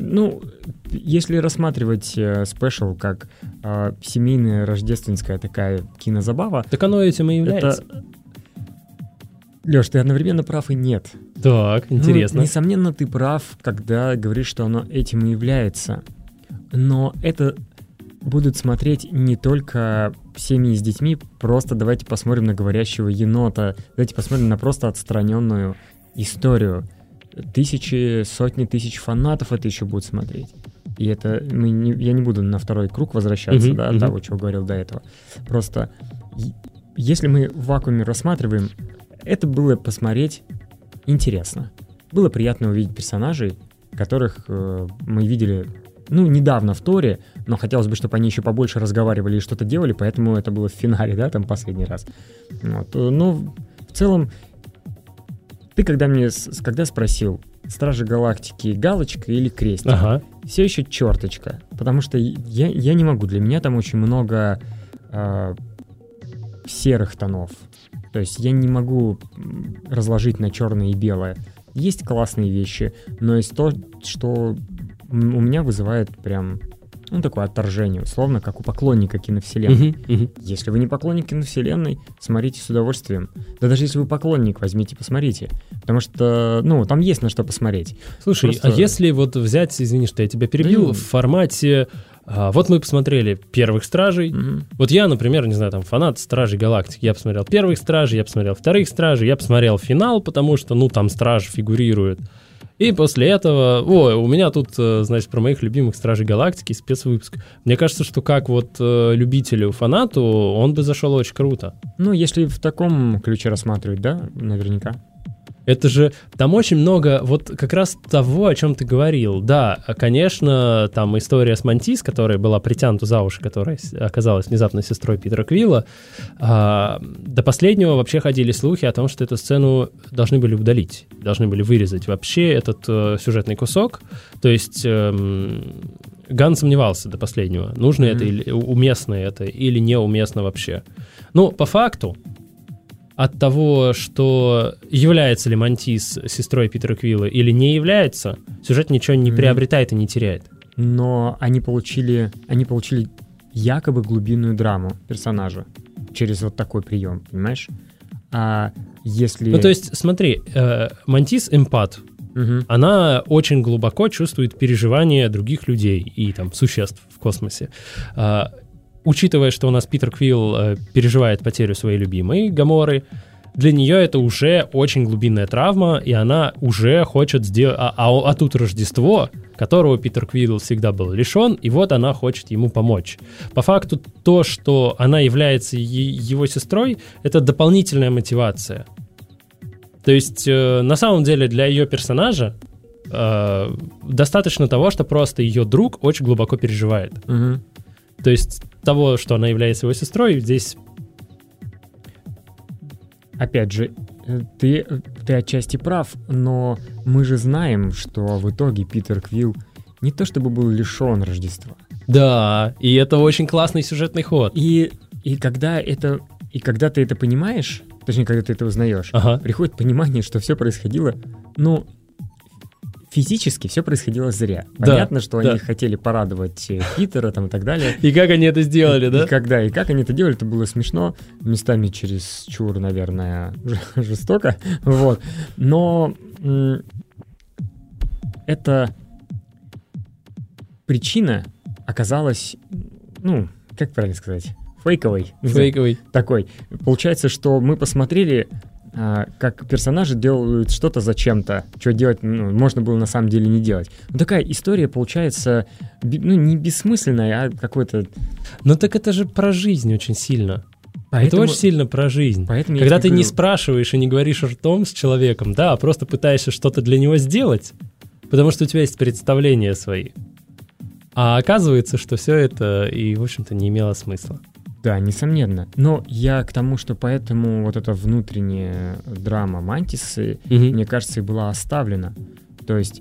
Если рассматривать спешл как семейная рождественская такая кинозабава... Так оно этим и является. Лёш, ты одновременно прав и нет. Так, интересно. Несомненно, ты прав, когда говоришь, что оно этим и является. Но это будут смотреть не только семьи с детьми, просто давайте посмотрим на говорящего енота, давайте посмотрим на просто отстраненную историю. Сотни тысяч фанатов это еще будут смотреть. И это я не буду на второй круг возвращаться, того, чего говорил до этого. Просто если мы в вакууме рассматриваем, это было посмотреть интересно. Было приятно увидеть персонажей, которых мы видели, недавно в Торе, но хотелось бы, чтобы они еще побольше разговаривали и что-то делали, поэтому это было в финале, да, там последний раз. Вот. Но в целом, ты когда спросил, Стражи Галактики галочка или крестик, все еще черточка, потому что я не могу, для меня там очень много серых тонов, то есть я не могу разложить на черное и белое. Есть классные вещи, но есть то, что у меня вызывает прям такое отторжение, условно, как у поклонника киновселенной. Если вы не поклонник киновселенной, смотрите с удовольствием. Да даже если вы поклонник, возьмите, посмотрите. Потому что, там есть на что посмотреть. Слушай, просто... а если вот взять, извини, что я тебя перебил, в формате... Вот мы посмотрели «Первых Стражей». Вот я, например, не знаю, там, фанат «Стражей Галактики». Я посмотрел «Первых Стражей», я посмотрел «Вторых Стражей», я посмотрел финал, потому что, там Страж фигурирует. И после этого, у меня тут, значит, про моих любимых Стражей Галактики спецвыпуск. Мне кажется, что как вот любителю, фанату, он бы зашел очень круто. Если в таком ключе рассматривать, да, наверняка. Это же, там очень много вот как раз того, о чем ты говорил. Да, конечно, там история с Мантис, которая была притянута за уши, которая оказалась внезапно сестрой Питера Квилла. До последнего вообще ходили слухи о том, что эту сцену должны были удалить, должны были вырезать вообще этот сюжетный кусок. То есть Ганн сомневался до последнего, нужно это или уместно это, или неуместно вообще. По факту, от того, что является ли Мантис сестрой Питера Квилла или не является, сюжет ничего не приобретает и не теряет. Но они получили якобы глубинную драму персонажа через вот такой прием, понимаешь? А если... то есть, смотри, Мантис эмпат. Она очень глубоко чувствует переживания других людей и там существ в космосе. Учитывая, что у нас Питер Квилл переживает потерю своей любимой Гаморы, для нее это уже очень глубинная травма, и она уже хочет сделать... А тут Рождество, которого Питер Квилл всегда был лишен, и вот она хочет ему помочь. По факту то, что она является его сестрой, это дополнительная мотивация. То есть на самом деле для ее персонажа достаточно того, что просто ее друг очень глубоко переживает. То есть того, что она является его сестрой, здесь... Опять же, ты отчасти прав, но мы же знаем, что в итоге Питер Квилл не то чтобы был лишен Рождества. Да, и это очень классный сюжетный ход. И когда ты это понимаешь, точнее, когда ты это узнаешь, приходит понимание, что все происходило, физически все происходило зря. Понятно, что они хотели порадовать Питера там, и так далее. И как они это сделали, да? И как они это делали, это было смешно, местами чересчур, наверное, жестоко. Вот. Но эта причина оказалась, как правильно сказать, фейковой. Такой. Получается, что мы посмотрели, как персонажи делают что-то зачем-то, что делать можно было на самом деле не делать. Такая история получается, не бессмысленная, а какой-то... Так это же про жизнь очень сильно. Это очень сильно про жизнь. Когда ты не спрашиваешь и не говоришь ртом с человеком, а просто пытаешься что-то для него сделать, потому что у тебя есть представления свои. А оказывается, что все это и, в общем-то, не имело смысла. Да, несомненно. Но я к тому, что поэтому вот эта внутренняя драма Мантисы, мне кажется, и была оставлена. То есть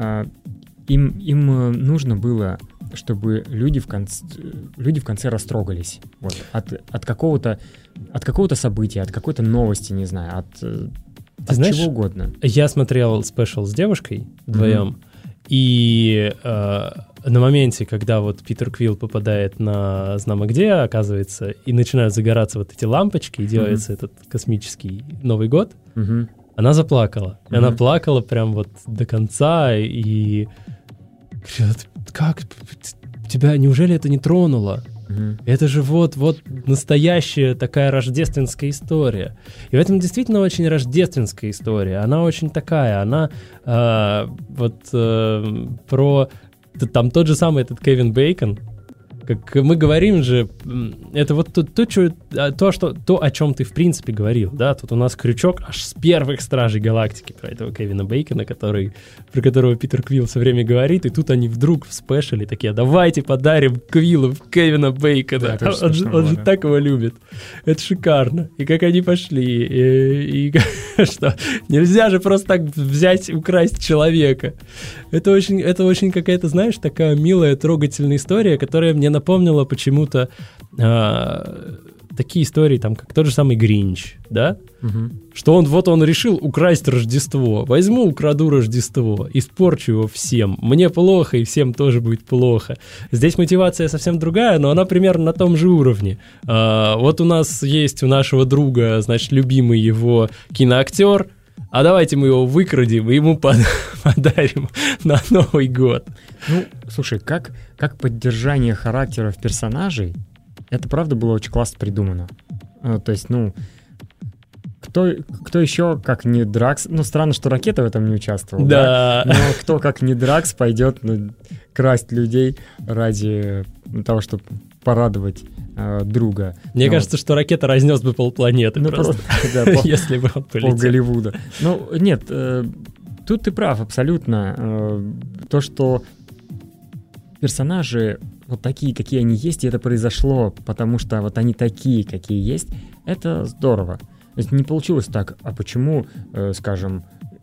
им нужно было, чтобы люди в конце растрогались. Вот, от какого-то события, от какой-то новости, не знаю, от чего угодно. Я смотрел спешл с девушкой вдвоем, и на моменте, когда вот Питер Квилл попадает на знамо где, оказывается, и начинают загораться вот эти лампочки, и делается этот космический Новый год, она заплакала. И она плакала прям вот до конца, и как тебя, неужели это не тронуло? Это же вот настоящая такая рождественская история. И в этом действительно очень рождественская история. Она очень такая, она про... Там тот же самый этот Кевин Бейкон, Как мы говорим же, это вот то, о чем ты в принципе говорил, да, тут у нас крючок аж с первых Стражей Галактики про этого Кевина Бейкона, про которого Питер Квилл все время говорит, и тут они вдруг в спешале такие: давайте подарим Квиллу Кевина Бейкона, Да, он же так его любит, это шикарно, и как они пошли, и что, нельзя же просто так взять, украсть человека, это очень какая-то, знаешь, такая милая, трогательная история, которая мне напомнила почему-то такие истории, там, как тот же самый Гринч, да? Что он решил украсть Рождество. Возьму, украду Рождество, испорчу его всем. Мне плохо, и всем тоже будет плохо. Здесь мотивация совсем другая, но она примерно на том же уровне. Вот у нас есть у нашего друга, значит, любимый его киноактер, а давайте мы его выкрадем и ему подарим на Новый год. Ну, слушай, как поддержание характеров персонажей, это правда было очень классно придумано. То есть, кто еще, как не Дракс... Ну, странно, что Ракета в этом не участвовал. Да. Но кто, как не Дракс, пойдет красть людей ради того, чтобы порадовать друга. Мне кажется, что Ракета разнес бы полпланеты просто, если бы он полетел. Пол Голливуда. Ну, нет, тут ты прав абсолютно. То, что персонажи вот такие, какие они есть, и это произошло, потому что вот они такие, какие есть, это здорово. То есть не получилось так, а почему, скажем,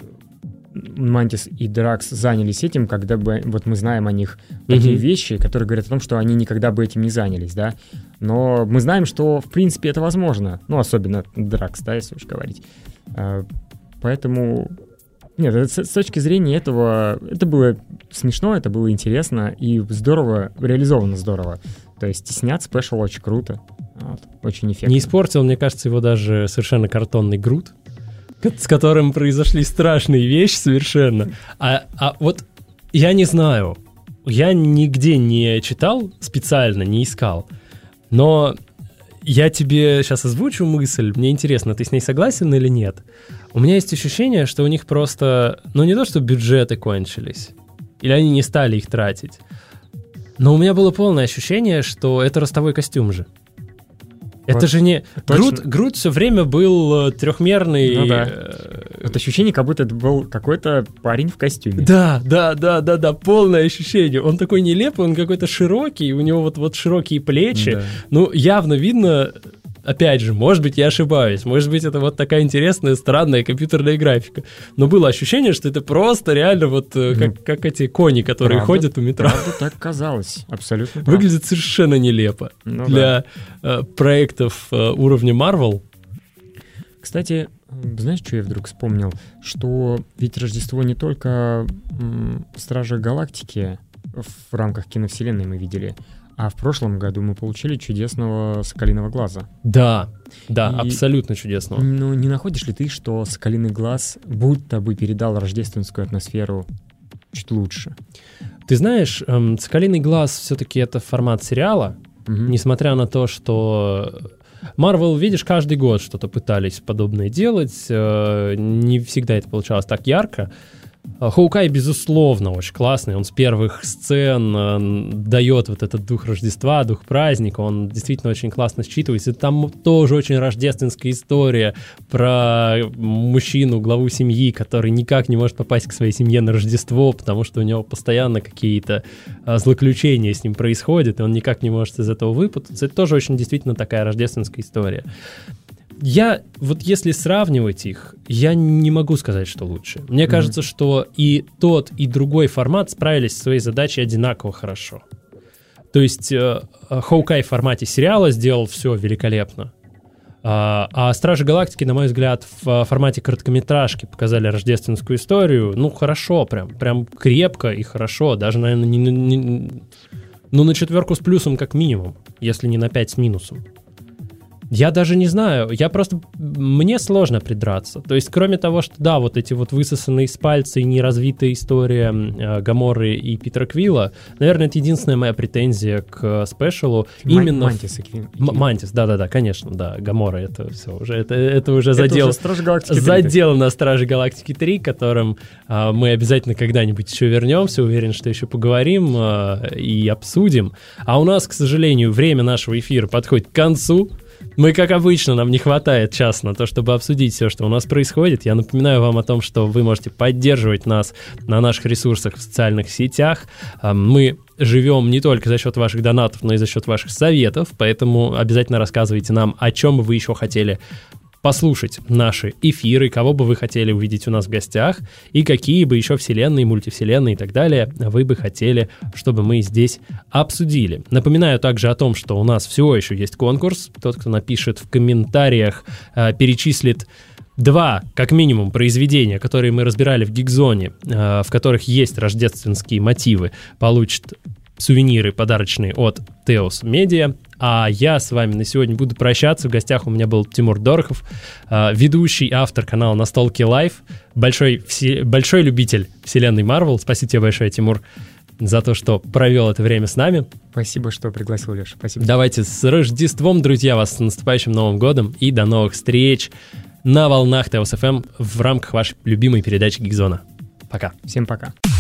Мантис и Дракс занялись этим, когда бы вот мы знаем о них такие вещи, которые говорят о том, что они никогда бы этим не занялись, да. Но мы знаем, что в принципе это возможно. Ну, особенно Дракс, да, если уж говорить. Поэтому нет, с точки зрения этого, это было смешно, это было интересно и здорово, реализовано здорово. То есть снят спешл очень круто, очень эффектно. Не испортил, мне кажется, его даже совершенно картонный Грут, с которым произошли страшные вещи совершенно. А вот я не знаю, я нигде не читал, специально не искал, но я тебе сейчас озвучу мысль, мне интересно, ты с ней согласен или нет? У меня есть ощущение, что у них просто, не то, что бюджеты кончились, или они не стали их тратить, но у меня было полное ощущение, что это ростовой костюм же. Это же не... Грут все время был трехмерный... Ну да. Вот ощущение, как будто это был какой-то парень в костюме. Да, полное ощущение. Он такой нелепый, он какой-то широкий, у него вот широкие плечи. Да. Ну, явно видно... Опять же, может быть, я ошибаюсь, может быть, это вот такая интересная, странная компьютерная графика. Но было ощущение, что это просто реально вот как эти кони, которые ходят у метро. Правда так казалось, абсолютно. Выглядит совершенно нелепо для проектов уровня Marvel. Кстати, знаешь, что я вдруг вспомнил? Что ведь Рождество не только Стражи Галактики в рамках киновселенной мы видели, а в прошлом году мы получили чудесного Соколиного глаза. Да, абсолютно чудесного. Ну, не находишь ли ты, что Соколиный глаз будто бы передал рождественскую атмосферу чуть лучше? Ты знаешь, Соколиный глаз все-таки это формат сериала, несмотря на то, что Marvel, видишь, каждый год что-то пытались подобное делать, не всегда это получалось так ярко. Хоукай, безусловно, очень классный. Он с первых сцен дает вот этот дух Рождества, дух праздника. Он действительно очень классно считывается. Там тоже очень рождественская история про мужчину, главу семьи, который никак не может попасть к своей семье на Рождество, потому что у него постоянно какие-то злоключения с ним происходят, и он никак не может из этого выпутаться. Это тоже очень действительно такая рождественская история. Вот если сравнивать их, я не могу сказать, что лучше. Мне кажется, что и тот, и другой формат справились со своей задачей одинаково хорошо. То есть Хоукай в формате сериала сделал все великолепно. А Стражи Галактики, на мой взгляд, в формате короткометражки показали рождественскую историю. Хорошо, прям крепко и хорошо. Даже, наверное, на 4 с плюсом как минимум, если не на 5 с минусом. Я даже не знаю, мне сложно придраться. То есть, кроме того, что, да, вот эти вот высосанные из пальца и неразвитая история Гаморы и Питера Квилла, наверное, это единственная моя претензия к спешалу. Именно Мантис и Квилл. Мантис, да, конечно, да, Гамора, это все уже, это уже задел на Страже Галактики 3, к которым мы обязательно когда-нибудь еще вернемся, уверен, что еще поговорим и обсудим. А у нас, к сожалению, время нашего эфира подходит к концу. Мы, как обычно, нам не хватает часа на то, чтобы обсудить все, что у нас происходит. Я напоминаю вам о том, что вы можете поддерживать нас на наших ресурсах в социальных сетях. Мы живем не только за счет ваших донатов, но и за счет ваших советов, поэтому обязательно рассказывайте нам, о чем бы вы еще хотели послушать наши эфиры, кого бы вы хотели увидеть у нас в гостях, и какие бы еще вселенные, мультивселенные и так далее вы бы хотели, чтобы мы здесь обсудили. Напоминаю также о том, что у нас всего еще есть конкурс. Тот, кто напишет в комментариях, перечислит 2, как минимум, произведения, которые мы разбирали в Гикзоне, в которых есть рождественские мотивы, получит сувениры подарочные от Teos Media. А я с вами на сегодня буду прощаться. В гостях у меня был Тимур Дорохов, ведущий, автор канала Настолки Лайв, большой любитель вселенной Marvel. Спасибо тебе большое, Тимур, за то, что провел это время с нами. Спасибо, что пригласил, Леша. Спасибо. Давайте с Рождеством, друзья, вас с наступающим Новым годом и до новых встреч на волнах Teos FM в рамках вашей любимой передачи Гикзона. Пока. Всем пока.